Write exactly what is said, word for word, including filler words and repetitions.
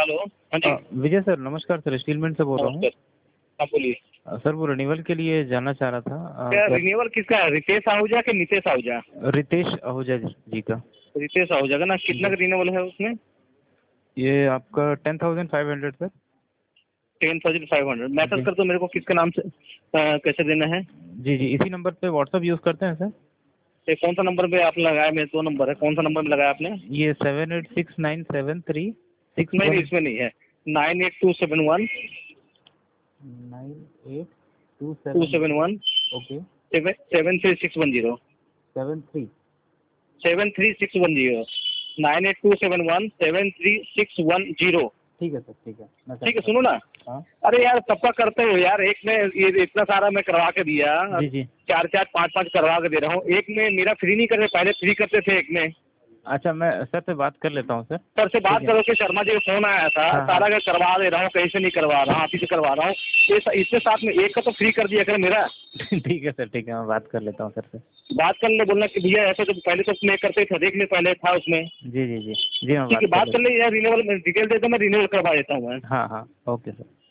Hello. हाँ जी। अ, विजय sir नमस्कार sir, स्टीलमैन से बोल रहा हूँ। नमस्कार। हाँ बोलिए। अ, सर वो रिन्यूअल के लिए जानना चाह रहा था। अ, क्या क्या रिन्यूअल किसका है, रितेश आहूजा कि नीतेश आहूजा? रितेश आहूजा जी का। रितेश आहूजा का ना, कितना जी का रिन्यूअल है उसमें? ये आपका ten thousand five hundred sir. Ten thousand five hundred message जी कर दो मेरे को, किसके नाम से अ, कैसे देना है? जी जी इसी नंबर पे व्हाट्सअप यूज़ करते हैं सर। ये कौन सा नंबर पे आप लगाया? मेरे दो नंबर है, कौन सा नंबर में लगाया आपने? ये seven eight six nine seven three six नहीं नहीं, वन इसमें नहीं है। Nine eight two seven one nine eight two two seven seven one okay seven seven three six one zero seven three seven three six one zero nine eight two seven one seven three six one zero. ठीक है sir, ठीक है मैं ठीक है, करता हूँ। सुनो ना। हाँ अरे यार सबका करते हो यार, एक में ये इतना सारा मैं करवा के दिया, जी जी चार चार पांच पांच करवा के दे रहा हूँ, एक में मेरा फ्री नहीं कर रहे, पहले फ्री करते थे एक में। अच्छा मैं सर से बात कर लेता हूँ सर। सर से बात ठीक है। करो कि शर्मा जी का फोन आया था, हाँ हाँ सारा का करवा दे रहा हूँ, कहीं से नहीं करवा रहा हूँ, आप ही से करवा रहा हूँ। ये स- इसके साथ में एक का तो फ्री कर दिया कर मेरा। ठीक है सर, ठीक है मैं बात कर लेता हूँ सर से। बात कर ले, बोलना कि भैया ऐसा तो पहले तो मैं करते थे, देख ले पहले था उसमें। जी जी जी जी मैं ठीक बात है, कर बात कर लेता ले यार, रिन्यूअल डिटेल दे दो, मैं रिन्यूअल करवा देता हूँ मैं। हूँ। हाँ हाँ ओके सर।